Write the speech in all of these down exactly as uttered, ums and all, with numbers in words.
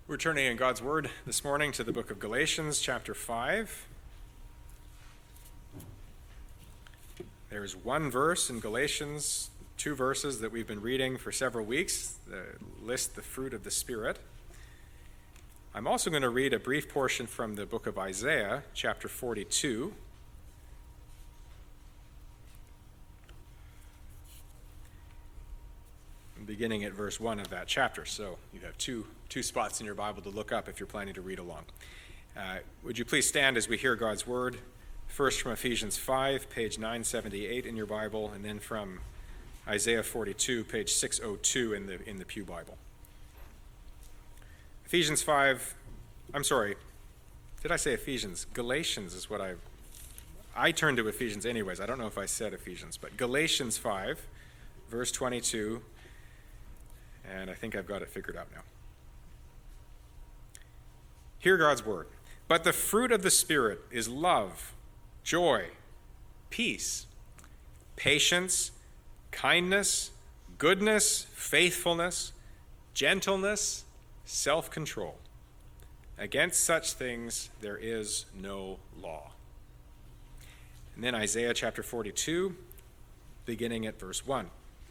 We're turning in God's Word this morning to the book of Galatians, chapter five. There's one verse in Galatians, two verses that we've been reading for several weeks that list the fruit of the Spirit. I'm also going to read a brief portion from the book of Isaiah, chapter forty-two. Beginning at verse one of that chapter. So you have two two spots in your Bible to look up if you're planning to read along. Uh, would you please stand as we hear God's word? First from Ephesians five, page nine seventy-eight in your Bible, and then from Isaiah forty-two, page six oh two in the in the Pew Bible. Ephesians five, I'm sorry, did I say Ephesians? Galatians is what I, I turned to Ephesians anyways. I don't know if I said Ephesians, but Galatians five, verse twenty-two, and I think I've got it figured out now. Hear God's word. But the fruit of the Spirit is love, joy, peace, patience, kindness, goodness, faithfulness, gentleness, self-control. Against such things there is no law. And then Isaiah chapter forty-two, beginning at verse one.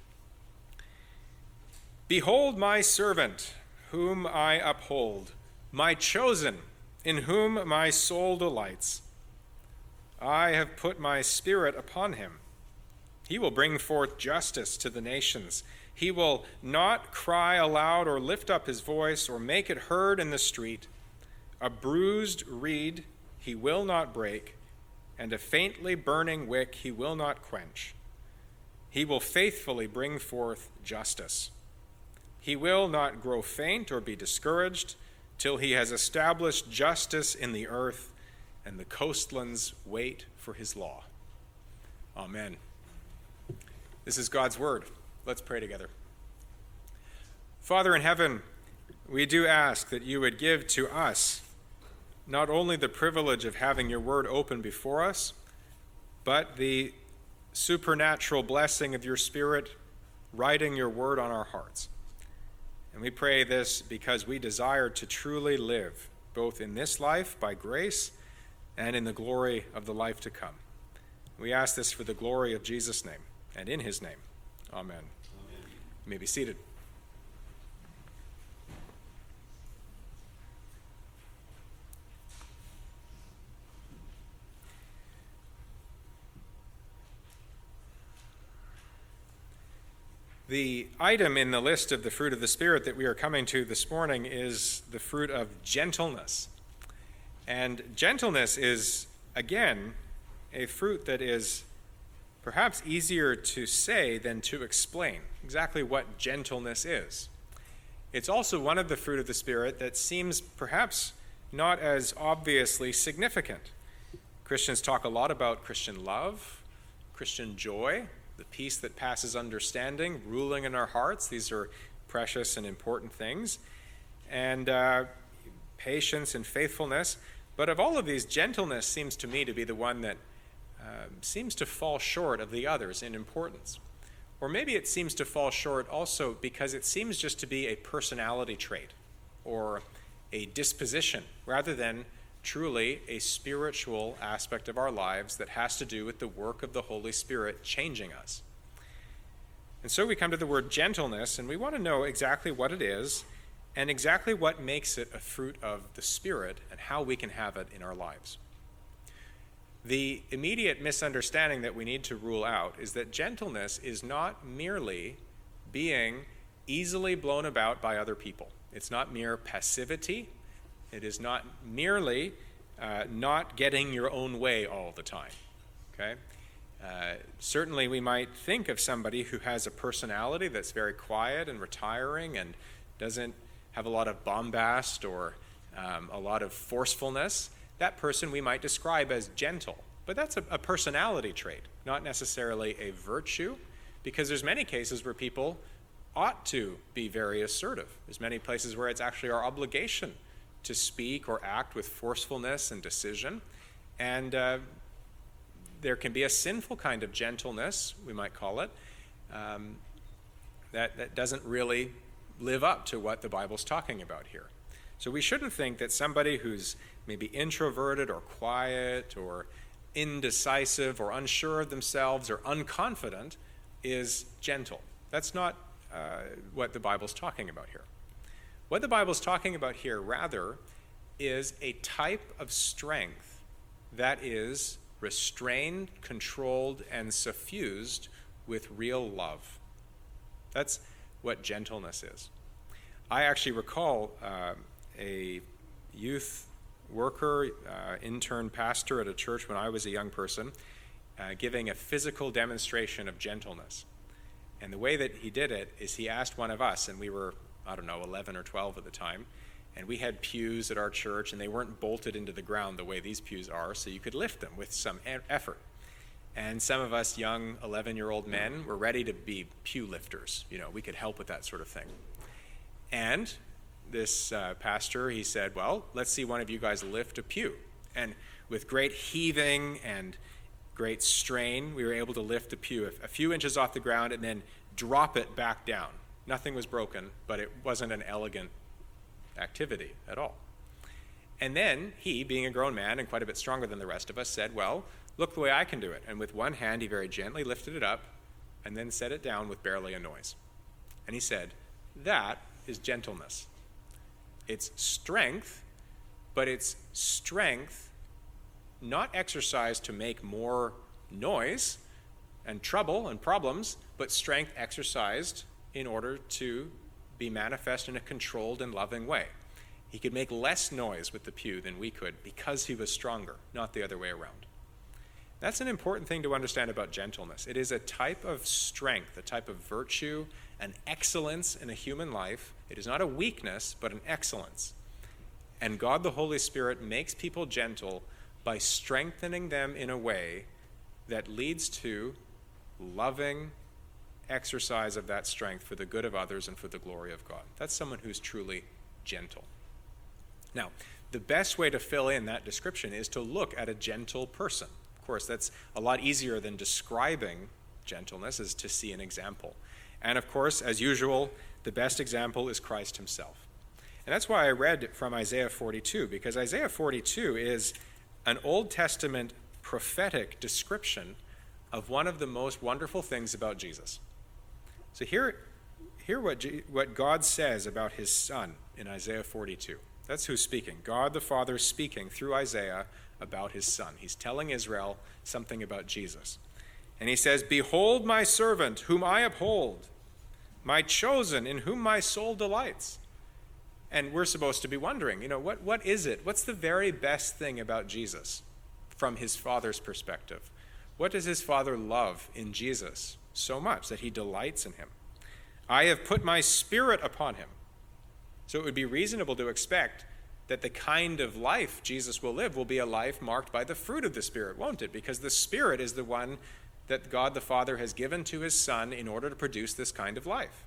Behold my servant, whom I uphold, my chosen, in whom my soul delights. I have put my spirit upon him. He will bring forth justice to the nations. He will not cry aloud or lift up his voice or make it heard in the street. A bruised reed he will not break, and a faintly burning wick he will not quench. He will faithfully bring forth justice. He will not grow faint or be discouraged till he has established justice in the earth, and the coastlands wait for his law. Amen. This is God's word. Let's pray together. Father in heaven, we do ask that you would give to us not only the privilege of having your word open before us, but the supernatural blessing of your Spirit writing your word on our hearts. And we pray this because we desire to truly live, both in this life by grace and in the glory of the life to come. We ask this for the glory of Jesus' name and in his name. Amen. Amen. You may be seated. The item in the list of the fruit of the Spirit that we are coming to this morning is the fruit of gentleness. And gentleness is, again, a fruit that is perhaps easier to say than to explain exactly what gentleness is. It's also one of the fruit of the Spirit that seems perhaps not as obviously significant. Christians talk a lot about Christian love, Christian joy, the peace that passes understanding, ruling in our hearts. These are precious and important things. And uh, patience and faithfulness. But of all of these, gentleness seems to me to be the one that uh, seems to fall short of the others in importance. Or maybe it seems to fall short also because it seems just to be a personality trait or a disposition rather than truly a spiritual aspect of our lives that has to do with the work of the Holy Spirit changing us. And so we come to the word gentleness, and we want to know exactly what it is and exactly what makes it a fruit of the Spirit and how we can have it in our lives. The immediate misunderstanding that we need to rule out is that gentleness is not merely being easily blown about by other people. It's not mere passivity. It is not merely uh, not getting your own way all the time, okay? Uh, certainly we might think of somebody who has a personality that's very quiet and retiring and doesn't have a lot of bombast or um, a lot of forcefulness. That person we might describe as gentle, but that's a, a personality trait, not necessarily a virtue, because there's many cases where people ought to be very assertive. There's many places where it's actually our obligation to speak or act with forcefulness and decision. And uh, there can be a sinful kind of gentleness, we might call it, um, that, that doesn't really live up to what the Bible's talking about here. So we shouldn't think that somebody who's maybe introverted or quiet or indecisive or unsure of themselves or unconfident is gentle. That's not uh, what the Bible's talking about here. What the Bible's talking about here, rather, is a type of strength that is restrained, controlled, and suffused with real love. That's what gentleness is. I actually recall uh, a youth worker, uh, intern pastor at a church when I was a young person, uh, giving a physical demonstration of gentleness. And the way that he did it is he asked one of us, and we were, I don't know, eleven or twelve at the time, and we had pews at our church, and they weren't bolted into the ground the way these pews are, so you could lift them with some e- effort. And some of us young eleven-year-old men were ready to be pew lifters. You know, we could help with that sort of thing. And this uh, pastor, he said, well, let's see one of you guys lift a pew. And with great heaving and great strain, we were able to lift the pew a, a few inches off the ground and then drop it back down. Nothing was broken, but it wasn't an elegant activity at all. And then he, being a grown man and quite a bit stronger than the rest of us, said, well, look the way I can do it. And with one hand, he very gently lifted it up and then set it down with barely a noise. And he said, that is gentleness. It's strength, but it's strength not exercised to make more noise and trouble and problems, but strength exercised in order to be manifest in a controlled and loving way. He could make less noise with the pew than we could because he was stronger, not the other way around. That's an important thing to understand about gentleness. It is a type of strength, a type of virtue, an excellence in a human life. It is not a weakness, but an excellence. And God the Holy Spirit makes people gentle by strengthening them in a way that leads to loving exercise of that strength for the good of others and for the glory of God. That's someone who's truly gentle. Now, the best way to fill in that description is to look at a gentle person. Of course, that's a lot easier than describing gentleness, is to see an example. And of course, as usual, the best example is Christ himself. And that's why I read from Isaiah forty-two, because Isaiah forty-two is an Old Testament prophetic description of one of the most wonderful things about Jesus. So hear, hear what, G, what God says about his Son in Isaiah forty-two. That's who's speaking. God the Father speaking through Isaiah about his Son. He's telling Israel something about Jesus. And he says, behold my servant, whom I uphold, my chosen, in whom my soul delights. And we're supposed to be wondering, you know, what, what is it? What's the very best thing about Jesus from his Father's perspective? What does his Father love in Jesus so much that he delights in him? I have put my Spirit upon him. So it would be reasonable to expect that the kind of life Jesus will live will be a life marked by the fruit of the Spirit, won't it? Because the Spirit is the one that God the Father has given to his Son in order to produce this kind of life.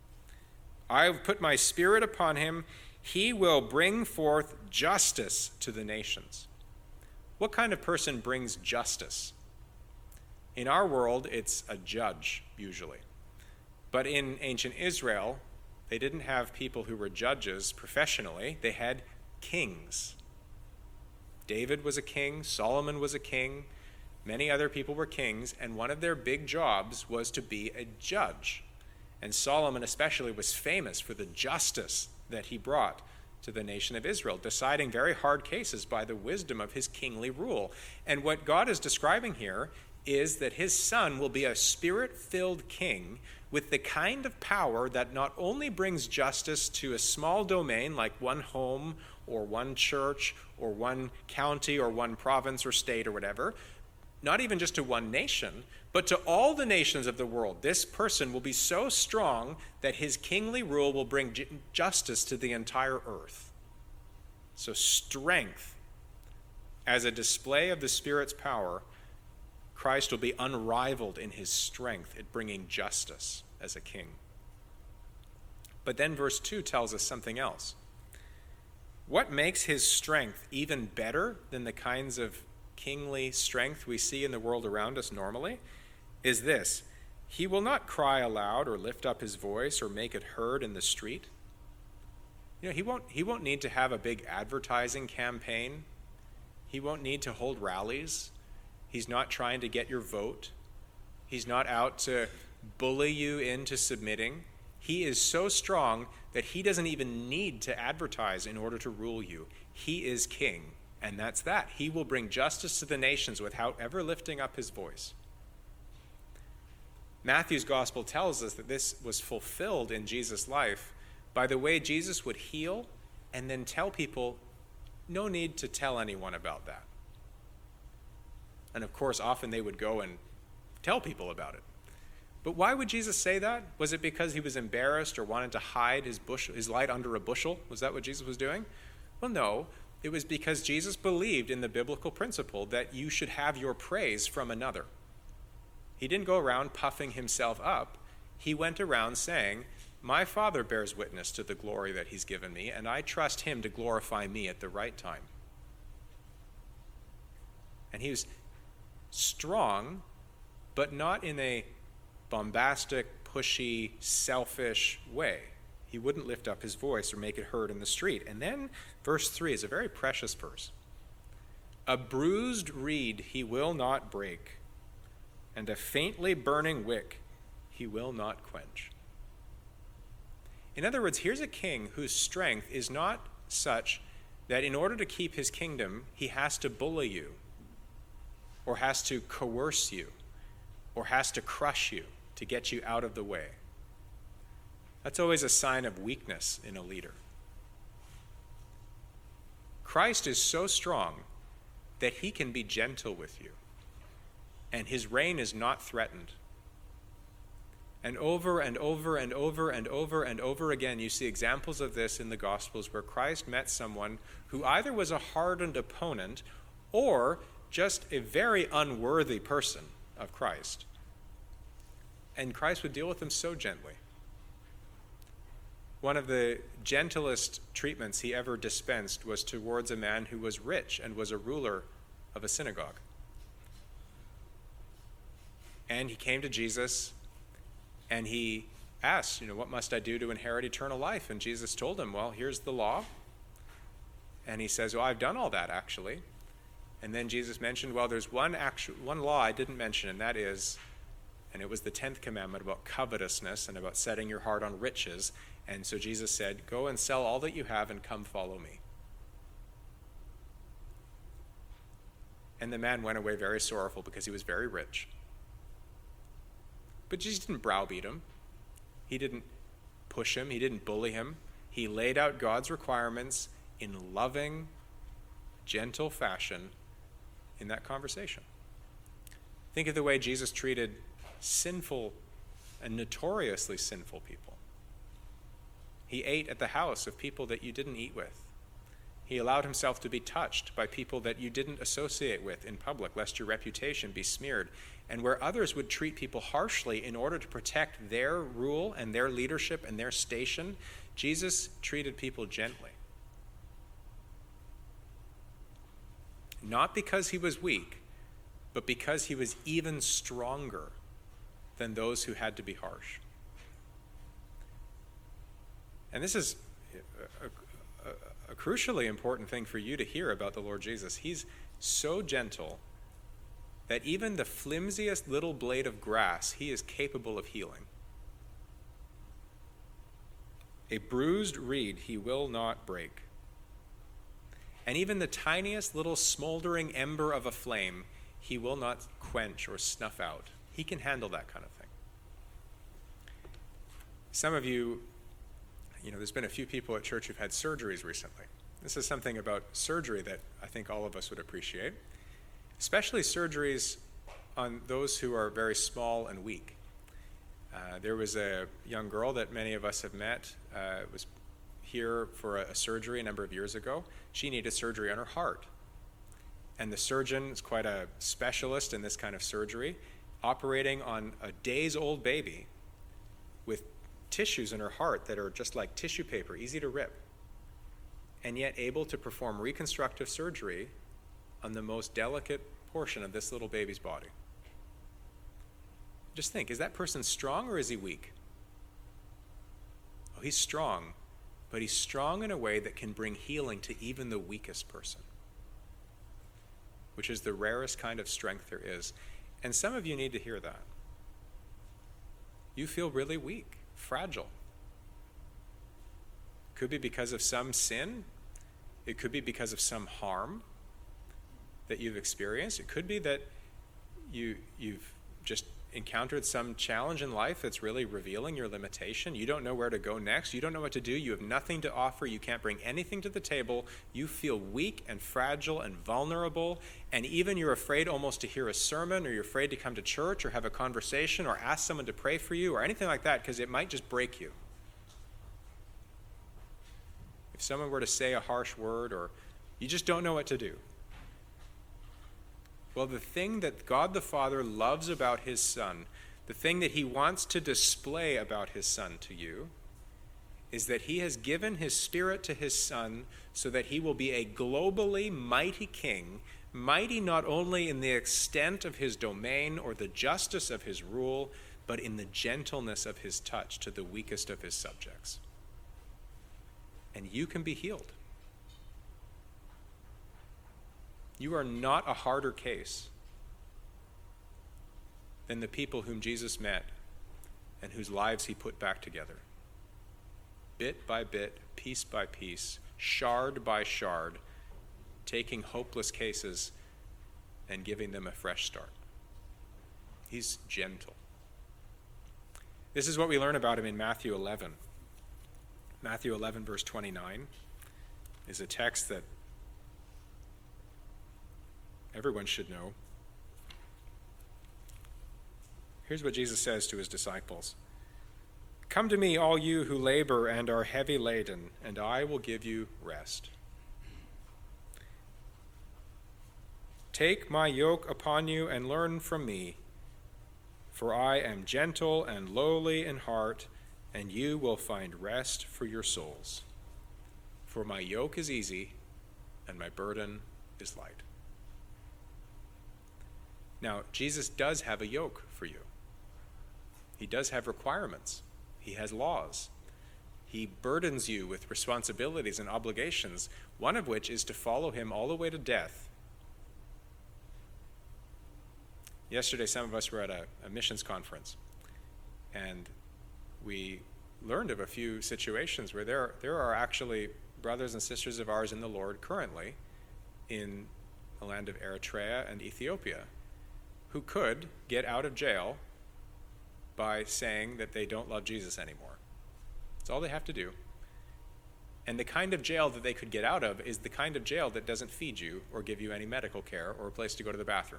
I have put my Spirit upon him. He will bring forth justice to the nations. What kind of person brings justice? In our world, it's a judge, usually. But in ancient Israel, they didn't have people who were judges professionally. They had kings. David was a king. Solomon was a king. Many other people were kings, and one of their big jobs was to be a judge. And Solomon especially was famous for the justice that he brought to the nation of Israel, deciding very hard cases by the wisdom of his kingly rule. And what God is describing here is that his Son will be a Spirit-filled king with the kind of power that not only brings justice to a small domain like one home or one church or one county or one province or state or whatever, not even just to one nation, but to all the nations of the world. This person will be so strong that his kingly rule will bring ju- justice to the entire earth. So strength, as a display of the Spirit's power, Christ will be unrivaled in his strength at bringing justice as a king. But then verse two tells us something else. What makes his strength even better than the kinds of kingly strength we see in the world around us normally is this: he will not cry aloud or lift up his voice or make it heard in the street. You know, he won't, he won't need to have a big advertising campaign. He won't need to hold rallies. He's not trying to get your vote. He's not out to bully you into submitting. He is so strong that he doesn't even need to advertise in order to rule you. He is king, and that's that. He will bring justice to the nations without ever lifting up his voice. Matthew's gospel tells us that this was fulfilled in Jesus' life by the way Jesus would heal and then tell people, no need to tell anyone about that. And of course, often they would go and tell people about it. But why would Jesus say that? Was it because he was embarrassed or wanted to hide his bush, his light under a bushel? Was that what Jesus was doing? Well, no. It was because Jesus believed in the biblical principle that you should have your praise from another. He didn't go around puffing himself up. He went around saying, my Father bears witness to the glory that he's given me, and I trust him to glorify me at the right time. And he was strong, but not in a bombastic, pushy, selfish way. He wouldn't lift up his voice or make it heard in the street. And then verse three is a very precious verse. A bruised reed he will not break, and a faintly burning wick he will not quench. In other words, here's a king whose strength is not such that in order to keep his kingdom, he has to bully you, or has to coerce you, or has to crush you to get you out of the way. That's always a sign of weakness in a leader. Christ is so strong that he can be gentle with you, and his reign is not threatened. And over and over and over and over and over again, you see examples of this in the Gospels where Christ met someone who either was a hardened opponent or just a very unworthy person of Christ. And Christ would deal with them so gently. One of the gentlest treatments he ever dispensed was towards a man who was rich and was a ruler of a synagogue. And he came to Jesus and he asked, you know, what must I do to inherit eternal life? And Jesus told him, well, here's the law. And he says, well, I've done all that actually. And then Jesus mentioned, well, there's one actual, one law I didn't mention, and that is, and it was the tenth commandment about covetousness and about setting your heart on riches. And so Jesus said, go and sell all that you have and come follow me. And the man went away very sorrowful because he was very rich. But Jesus didn't browbeat him. He didn't push him. He didn't bully him. He laid out God's requirements in loving, gentle fashion in that conversation. Think of the way Jesus treated sinful and notoriously sinful people. He ate at the house of people that you didn't eat with. He allowed himself to be touched by people that you didn't associate with in public, lest your reputation be smeared. And where others would treat people harshly in order to protect their rule and their leadership and their station, Jesus treated people gently. Not because he was weak, but because he was even stronger than those who had to be harsh. And this is a, a, a crucially important thing for you to hear about the Lord Jesus. He's so gentle that even the flimsiest little blade of grass he is capable of healing. A bruised reed he will not break. And even the tiniest little smoldering ember of a flame he will not quench or snuff out. He can handle that kind of thing. Some of you, you know, there's been a few people at church who've had surgeries recently. This is something about surgery that I think all of us would appreciate, especially surgeries on those who are very small and weak. Uh, there was a young girl that many of us have met, uh, was here for a, a surgery a number of years ago. She needed surgery on her heart. And the surgeon is quite a specialist in this kind of surgery, operating on a days-old baby with tissues in her heart that are just like tissue paper, easy to rip, and yet able to perform reconstructive surgery on the most delicate portion of this little baby's body. Just think, is that person strong or is he weak? Oh, he's strong, but he's strong in a way that can bring healing to even the weakest person, which is the rarest kind of strength there is. And some of you need to hear that. You feel really weak, fragile. Could be because of some sin. It could be because of some harm that you've experienced. It could be that you, you've just encountered some challenge in life that's really revealing your limitation. You don't know where to go next. You don't know what to do. You have nothing to offer. You can't bring anything to the table. You feel weak and fragile and vulnerable, and even you're afraid almost to hear a sermon, or you're afraid to come to church or have a conversation or ask someone to pray for you or anything like that, because it might just break you. If someone were to say a harsh word, or you just don't know what to do. Well, the thing that God the Father loves about his Son, the thing that he wants to display about his Son to you, is that he has given his Spirit to his Son so that he will be a globally mighty king, mighty not only in the extent of his domain or the justice of his rule, but in the gentleness of his touch to the weakest of his subjects. And you can be healed. You are not a harder case than the people whom Jesus met and whose lives he put back together. Bit by bit, piece by piece, shard by shard, taking hopeless cases and giving them a fresh start. He's gentle. This is what we learn about him in Matthew eleven. Matthew eleven, verse twenty-nine, is a text that everyone should know. Here's what Jesus says to his disciples. Come to me, all you who labor and are heavy laden, and I will give you rest. Take my yoke upon you and learn from me, for I am gentle and lowly in heart, and you will find rest for your souls. For my yoke is easy, and my burden is light. Now, Jesus does have a yoke for you. He does have requirements. He has laws. He burdens you with responsibilities and obligations, one of which is to follow him all the way to death. Yesterday, some of us were at a, a missions conference, and we learned of a few situations where there, there are actually brothers and sisters of ours in the Lord currently in the land of Eritrea and Ethiopia who could get out of jail by saying that they don't love Jesus anymore. That's all they have to do. And the kind of jail that they could get out of is the kind of jail that doesn't feed you or give you any medical care or a place to go to the bathroom.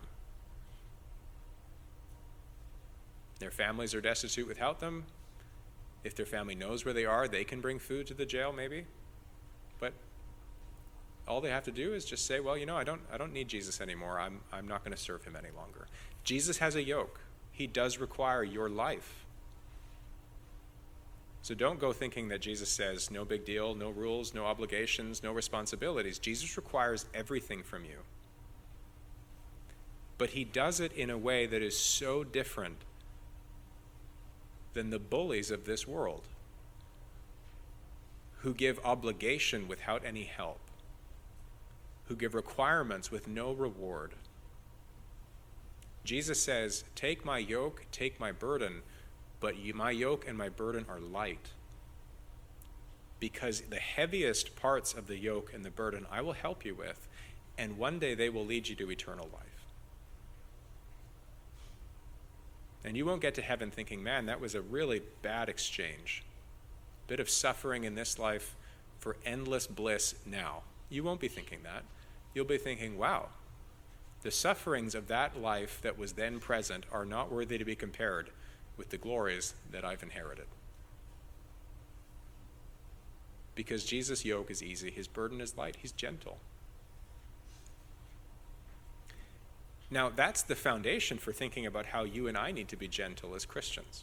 Their families are destitute without them. If their family knows where they are, they can bring food to the jail maybe. But all they have to do is just say, well, you know, I don't I don't need Jesus anymore. I'm I'm not going to serve him any longer. Jesus has a yoke. He does require your life. So don't go thinking that Jesus says, no big deal, no rules, no obligations, no responsibilities. Jesus requires everything from you. But he does it in a way that is so different than the bullies of this world who give obligation without any help, who give requirements with no reward. Jesus says, take my yoke, take my burden, but you, my yoke and my burden are light. Because the heaviest parts of the yoke and the burden I will help you with, and one day they will lead you to eternal life. And you won't get to heaven thinking, man, that was a really bad exchange. Bit of suffering in this life for endless bliss now. You won't be thinking that. You'll be thinking, wow, the sufferings of that life that was then present are not worthy to be compared with the glories that I've inherited. Because Jesus' yoke is easy, his burden is light, he's gentle. Now, that's the foundation for thinking about how you and I need to be gentle as Christians.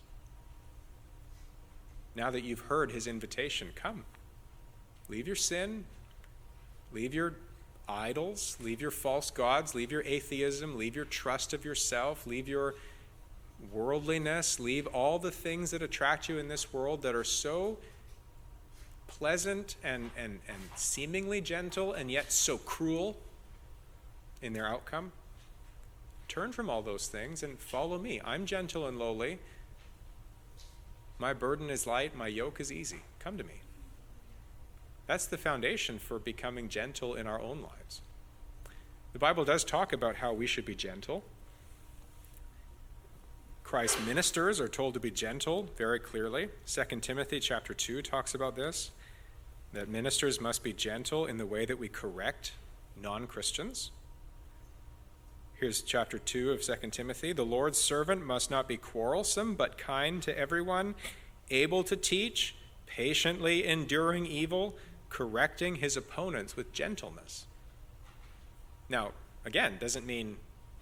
Now that you've heard his invitation, come. Leave your sin, leave your idols, leave your false gods, leave your atheism, leave your trust of yourself, leave your worldliness, leave all the things that attract you in this world that are so pleasant and, and, and seemingly gentle and yet so cruel in their outcome? Turn from all those things and follow me. I'm gentle and lowly. My burden is light, my yoke is easy. Come to me. That's the foundation for becoming gentle in our own lives. The Bible does talk about how we should be gentle. Christ's ministers are told to be gentle very clearly. Second Timothy chapter two talks about this, that ministers must be gentle in the way that we correct non-Christians. Here's chapter two of Second Timothy. The Lord's servant must not be quarrelsome, but kind to everyone, able to teach, patiently enduring evil, correcting his opponents with gentleness. Now, again, doesn't mean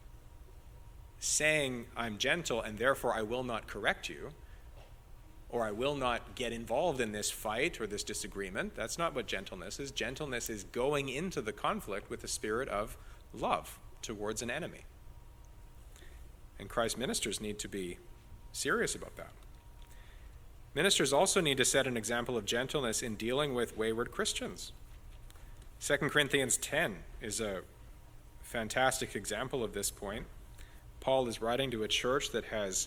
saying I'm gentle and therefore I will not correct you, or I will not get involved in this fight or this disagreement. That's not what gentleness is. Gentleness is going into the conflict with a spirit of love towards an enemy. And Christ's ministers need to be serious about that. Ministers also need to set an example of gentleness in dealing with wayward Christians. Second Corinthians ten is a fantastic example of this point. Paul is writing to a church that has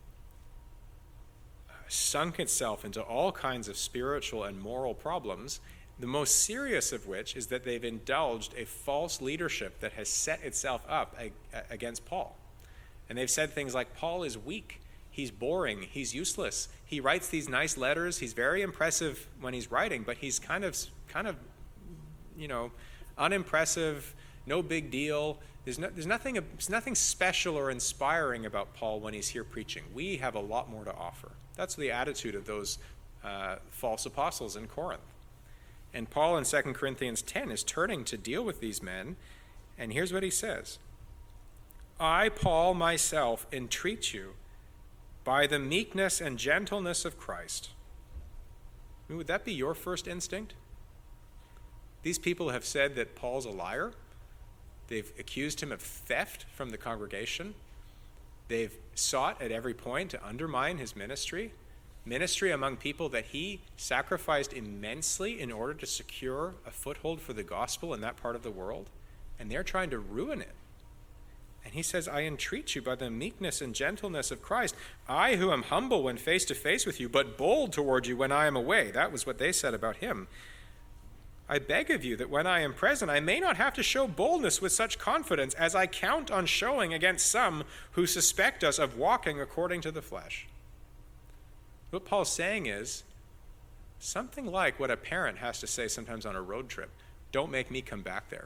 sunk itself into all kinds of spiritual and moral problems, the most serious of which is that they've indulged a false leadership that has set itself up against Paul. And they've said things like, Paul is weak, he's boring, he's useless. He writes these nice letters, he's very impressive when he's writing, but he's kind of, kind of, you know, unimpressive, no big deal. There's, no, there's, nothing, there's nothing special or inspiring about Paul when he's here preaching. We have a lot more to offer. That's the attitude of those uh, false apostles in Corinth. And Paul in Second Corinthians ten is turning to deal with these men, and here's what he says. I, Paul, myself, entreat you by the meekness and gentleness of Christ. I mean, would that be your first instinct? These people have said that Paul's a liar. They've accused him of theft from the congregation. They've sought at every point to undermine his ministry. Ministry among people that he sacrificed immensely in order to secure a foothold for the gospel in that part of the world. And they're trying to ruin it. And he says, I entreat you by the meekness and gentleness of Christ. I who am humble when face to face with you, but bold toward you when I am away. That was what they said about him. I beg of you that when I am present, I may not have to show boldness with such confidence as I count on showing against some who suspect us of walking according to the flesh. What Paul's saying is something like what a parent has to say sometimes on a road trip. Don't make me come back there.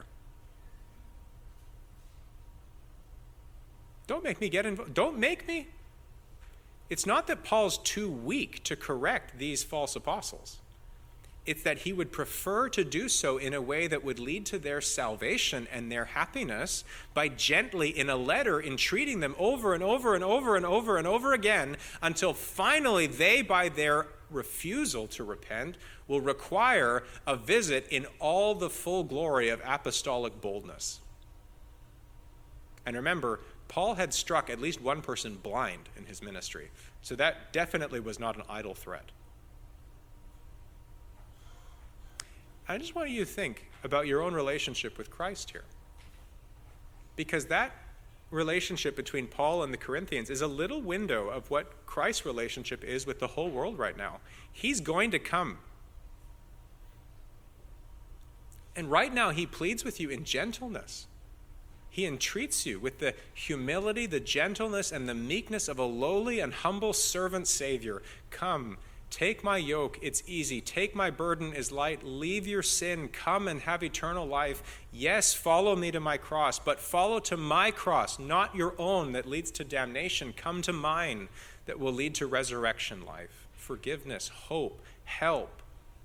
Don't make me get involved. Don't make me. It's not that Paul's too weak to correct these false apostles. It's that he would prefer to do so in a way that would lead to their salvation and their happiness by gently, in a letter, entreating them over and over and over and over and over again until finally they, by their refusal to repent, will require a visit in all the full glory of apostolic boldness. And remember, Paul had struck at least one person blind in his ministry, so that definitely was not an idle threat. I just want you to think about your own relationship with Christ here. Because that relationship between Paul and the Corinthians is a little window of what Christ's relationship is with the whole world right now. He's going to come. And right now he pleads with you in gentleness. He entreats you with the humility, the gentleness, and the meekness of a lowly and humble servant Savior. Come, take my yoke, it's easy. Take my burden, is light. Leave your sin, come and have eternal life. Yes, follow me to my cross, but follow to my cross, not your own that leads to damnation. Come to mine that will lead to resurrection life, forgiveness, hope, help.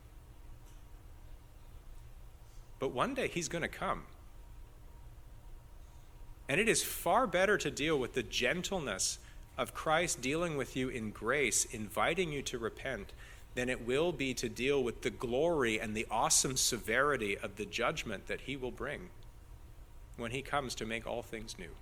But one day he's going to come. And it is far better to deal with the gentleness of Christ dealing with you in grace, inviting you to repent, than it will be to deal with the glory and the awesome severity of the judgment that he will bring when he comes to make all things new.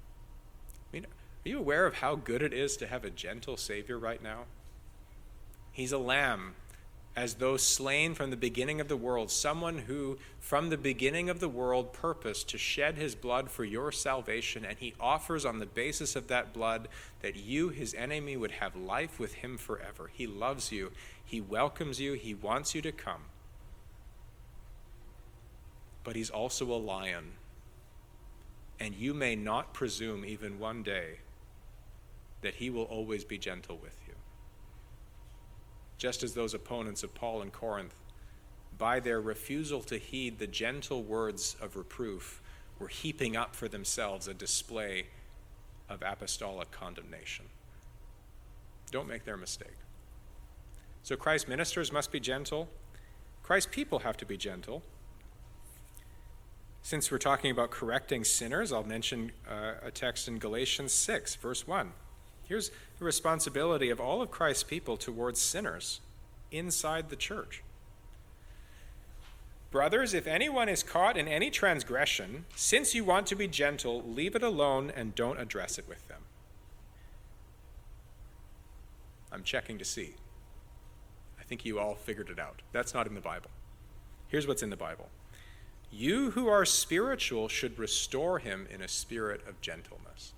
I mean, are you aware of how good it is to have a gentle Savior right now? He's a lamb, as though slain from the beginning of the world, someone who from the beginning of the world purposed to shed his blood for your salvation, and he offers on the basis of that blood that you, his enemy, would have life with him forever. He loves you. He welcomes you. He wants you to come. But he's also a lion, and you may not presume even one day that he will always be gentle with you. Just as those opponents of Paul in Corinth, by their refusal to heed the gentle words of reproof, were heaping up for themselves a display of apostolic condemnation. Don't make their mistake. So Christ's ministers must be gentle. Christ's people have to be gentle. Since we're talking about correcting sinners, I'll mention uh, a text in Galatians six, verse one. Here's the responsibility of all of Christ's people towards sinners inside the church. Brothers, if anyone is caught in any transgression, since you want to be gentle, leave it alone and don't address it with them. I'm checking to see. I think you all figured it out. That's not in the Bible. Here's what's in the Bible. You who are spiritual should restore him in a spirit of gentleness.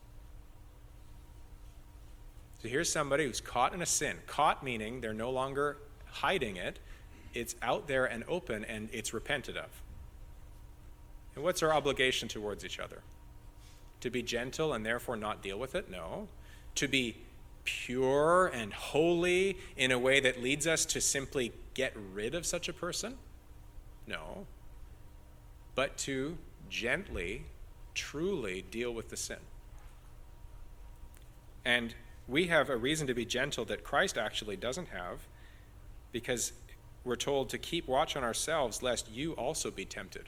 So here's somebody who's caught in a sin. Caught meaning they're no longer hiding it. It's out there and open, and it's repented of. And what's our obligation towards each other? To be gentle and therefore not deal with it? No. To be pure and holy in a way that leads us to simply get rid of such a person? No. But to gently, truly deal with the sin. And we have a reason to be gentle that Christ actually doesn't have, because we're told to keep watch on ourselves lest you also be tempted.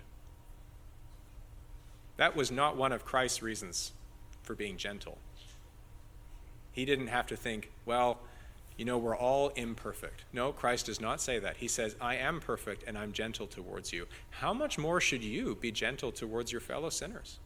That was not one of Christ's reasons for being gentle. He didn't have to think, well, you know, we're all imperfect. No, Christ does not say that. He says, I am perfect and I'm gentle towards you. How much more should you be gentle towards your fellow sinners?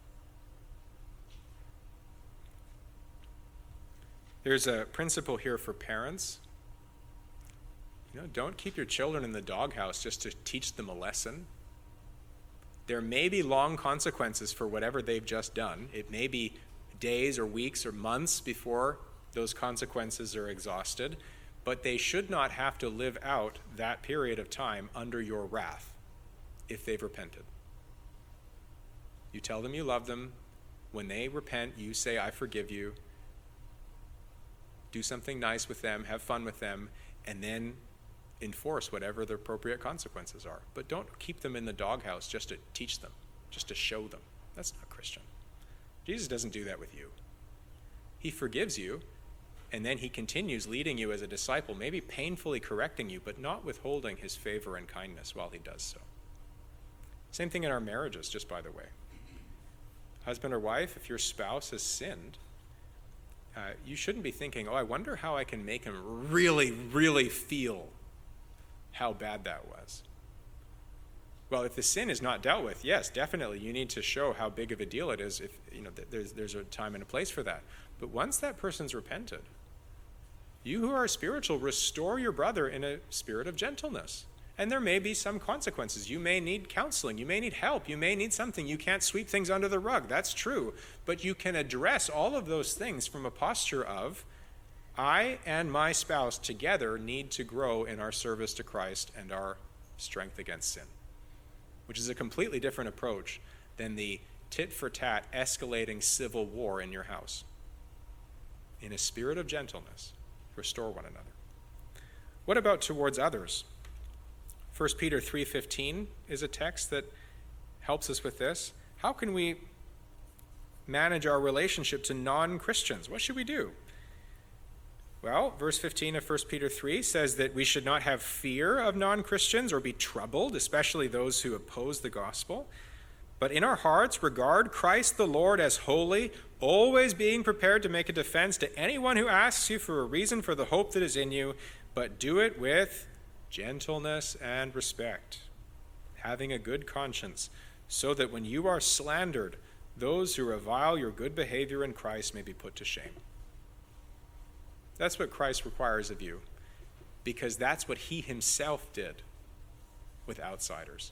There's a principle here for parents. You know, don't keep your children in the doghouse just to teach them a lesson. There may be long consequences for whatever they've just done. It may be days or weeks or months before those consequences are exhausted, but they should not have to live out that period of time under your wrath if they've repented. You tell them you love them. When they repent, you say, I forgive you. Do something nice with them, have fun with them, and then enforce whatever the appropriate consequences are. But don't keep them in the doghouse just to teach them, just to show them. That's not Christian. Jesus doesn't do that with you. He forgives you, and then he continues leading you as a disciple, maybe painfully correcting you, but not withholding his favor and kindness while he does so. Same thing in our marriages, just by the way. Husband or wife, if your spouse has sinned, Uh, you shouldn't be thinking, oh, I wonder how I can make him really, really feel how bad that was. Well, if the sin is not dealt with, yes, definitely you need to show how big of a deal it is. If you know, there's there's a time and a place for that. But once that person's repented, you who are spiritual, restore your brother in a spirit of gentleness. And there may be some consequences. You may need counseling. You may need help. You may need something. You can't sweep things under the rug. That's true. But you can address all of those things from a posture of, I and my spouse together need to grow in our service to Christ and our strength against sin, which is a completely different approach than the tit-for-tat escalating civil war in your house. In a spirit of gentleness, restore one another. What about towards others? First Peter three fifteen is a text that helps us with this. How can we manage our relationship to non-Christians? What should we do? Well, verse fifteen of First Peter three says that we should not have fear of non-Christians or be troubled, especially those who oppose the gospel. But in our hearts, regard Christ the Lord as holy, always being prepared to make a defense to anyone who asks you for a reason for the hope that is in you, but do it with gentleness and respect, having a good conscience, so that when you are slandered, those who revile your good behavior in Christ may be put to shame. That's what Christ requires of you. because that's what he himself did with outsiders.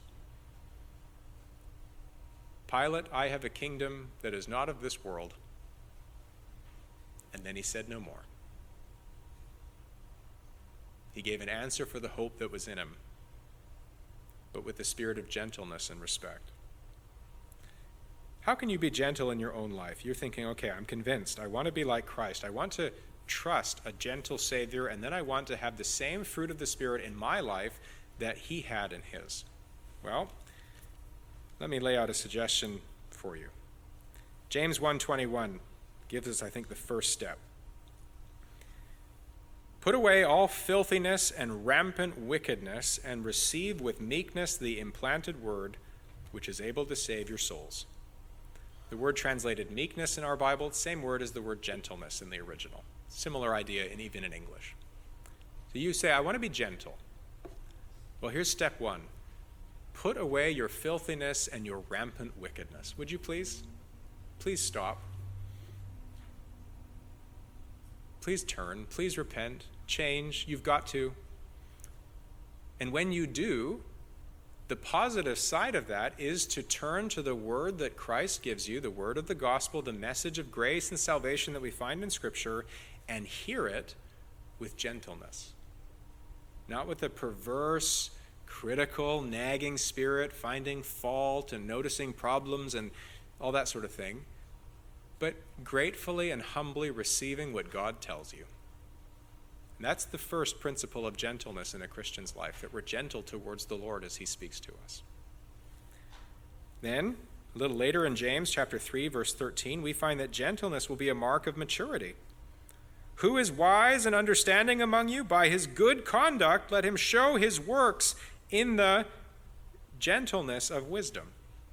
Pilate, I have a kingdom that is not of this world. And then he said no more. He gave an answer for the hope that was in him, but with the spirit of gentleness and respect. How can you be gentle in your own life? You're thinking, okay, I'm convinced. I want to be like Christ. I want to trust a gentle Savior, and then I want to have the same fruit of the Spirit in my life that he had in his. Well, let me lay out a suggestion for you. James one twenty-one gives us, I think, the first step. Put away all filthiness and rampant wickedness, and receive with meekness the implanted word, which is able to save your souls. The word translated meekness in our Bible, same word as the word gentleness in the original. Similar idea, and even in English. So you say, I want to be gentle. Well, here's step one. Put away your filthiness and your rampant wickedness. Would you please? Please stop. Please turn. Please repent. Change. You've got to. And when you do, the positive side of that is to turn to the word that Christ gives you, the word of the gospel, the message of grace and salvation that we find in Scripture, and hear it with gentleness. Not with a perverse, critical, nagging spirit, finding fault and noticing problems and all that sort of thing, but gratefully and humbly receiving what God tells you. And that's the first principle of gentleness in a Christian's life, that we're gentle towards the Lord as he speaks to us. Then, a little later in James chapter three, verse thirteen, we find that gentleness will be a mark of maturity. Who is wise and understanding among you? By his good conduct, let him show his works in the gentleness of wisdom.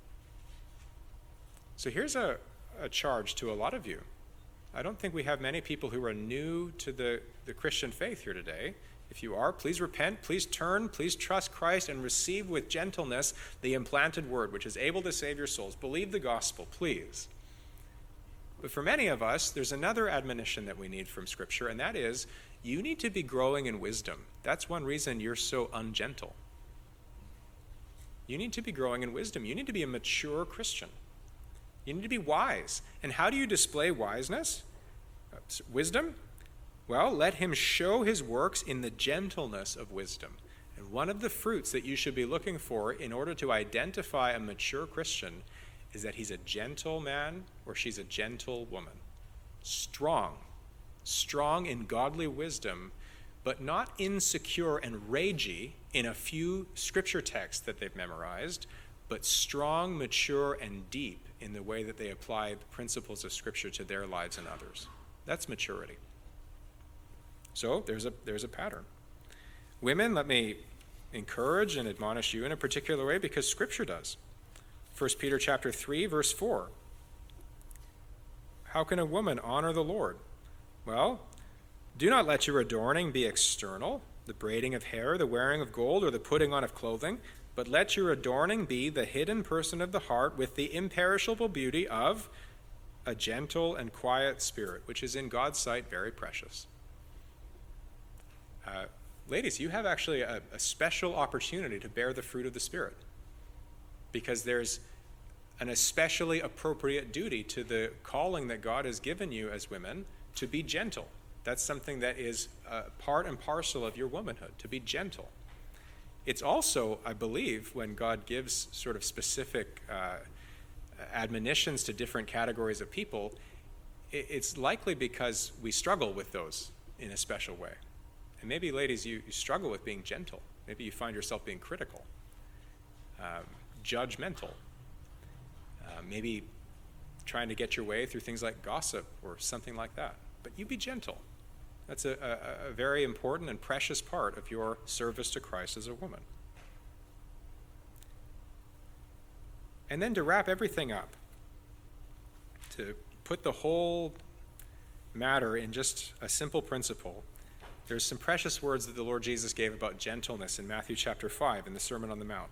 So here's a, a charge to a lot of you. I don't think we have many people who are new to the, the Christian faith here today. If you are, please repent, please turn, please trust Christ and receive with gentleness the implanted word, which is able to save your souls. Believe the gospel, please. But for many of us, there's another admonition that we need from Scripture, and that is, you need to be growing in wisdom. That's one reason you're so ungentle. You need to be growing in wisdom. You need to be a mature Christian. You need to be wise. And how do you display wiseness? Wisdom? Well, let him show his works in the gentleness of wisdom. And one of the fruits that you should be looking for in order to identify a mature Christian is that he's a gentle man or she's a gentle woman. Strong. Strong in godly wisdom, but not insecure and ragey in a few scripture texts that they've memorized, but strong, mature, and deep in the way that they apply the principles of Scripture to their lives and others. That's maturity. So there's a there's a pattern. Women, let me encourage and admonish you in a particular way because Scripture does. First Peter chapter three, verse four. How can a woman honor the Lord? Well, do not let your adorning be external, the braiding of hair, the wearing of gold, or the putting on of clothing, but let your adorning be the hidden person of the heart with the imperishable beauty of a gentle and quiet spirit, which is in God's sight very precious. Uh, ladies, you have actually a, a special opportunity to bear the fruit of the Spirit because there's an especially appropriate duty to the calling that God has given you as women to be gentle. That's something that is uh, part and parcel of your womanhood, to be gentle. It's also, I believe, when God gives sort of specific uh, admonitions to different categories of people, it's likely because we struggle with those in a special way. And maybe, ladies, you, you struggle with being gentle. Maybe you find yourself being critical, um, judgmental, uh, maybe trying to get your way through things like gossip or something like that. But you be gentle. That's a, a, a very important and precious part of your service to Christ as a woman. And then to wrap everything up, to put the whole matter in just a simple principle, there's some precious words that the Lord Jesus gave about gentleness in Matthew chapter five in the Sermon on the Mount.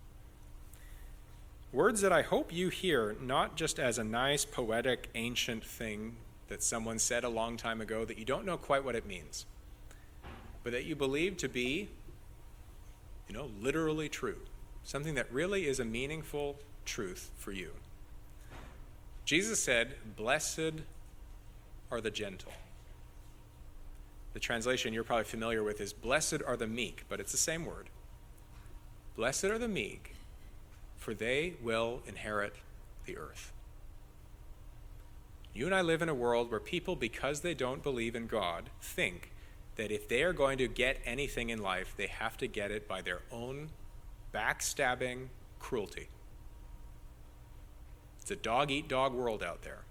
Words that I hope you hear not just as a nice, poetic, ancient thing that someone said a long time ago that you don't know quite what it means, but that you believe to be, you know, literally true, something that really is a meaningful truth for you. Jesus said, "Blessed are the gentle." The translation you're probably familiar with is, "Blessed are the meek," but it's the same word. Blessed are the meek, for they will inherit the earth. You and I live in a world where people, because they don't believe in God, think that if they are going to get anything in life, they have to get it by their own backstabbing cruelty. It's a dog-eat-dog world out there.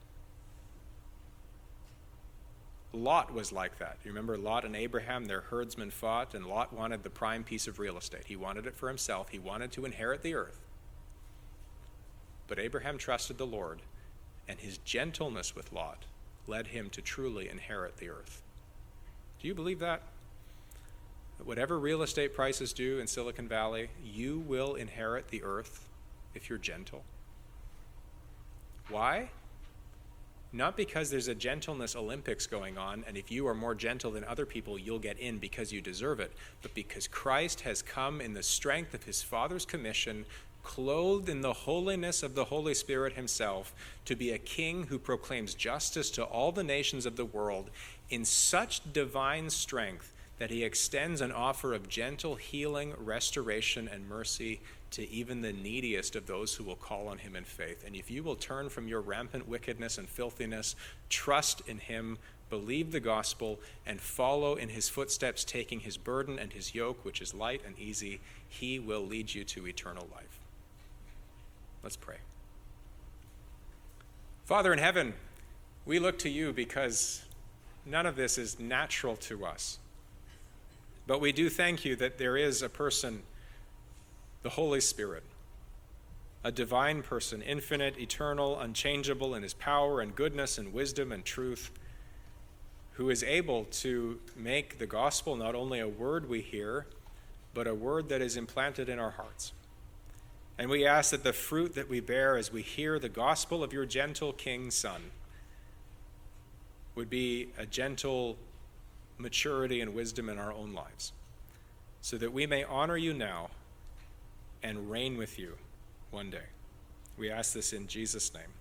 Lot was like that. You remember Lot and Abraham, their herdsmen fought, and Lot wanted the prime piece of real estate. He wanted it for himself. He wanted to inherit the earth. But Abraham trusted the Lord, and his gentleness with Lot led him to truly inherit the earth. Do you believe that? That whatever real estate prices do in Silicon Valley, you will inherit the earth if you're gentle? Why? Not because there's a gentleness Olympics going on, and if you are more gentle than other people, you'll get in because you deserve it, but because Christ has come in the strength of his Father's commission, clothed in the holiness of the Holy Spirit himself, to be a king who proclaims justice to all the nations of the world in such divine strength that he extends an offer of gentle healing, restoration, and mercy to even the neediest of those who will call on him in faith. And if you will turn from your rampant wickedness and filthiness, trust in him, believe the gospel, and follow in his footsteps, taking his burden and his yoke, which is light and easy, he will lead you to eternal life. Let's pray. Father in heaven, we look to you because none of this is natural to us. But we do thank you that there is a person, the Holy Spirit, a divine person, infinite, eternal, unchangeable in his power and goodness and wisdom and truth, who is able to make the gospel not only a word we hear, but a word that is implanted in our hearts. And we ask that the fruit that we bear as we hear the gospel of your gentle King Son would be a gentle maturity and wisdom in our own lives, so that we may honor you now and reign with you one day. We ask this in Jesus' name.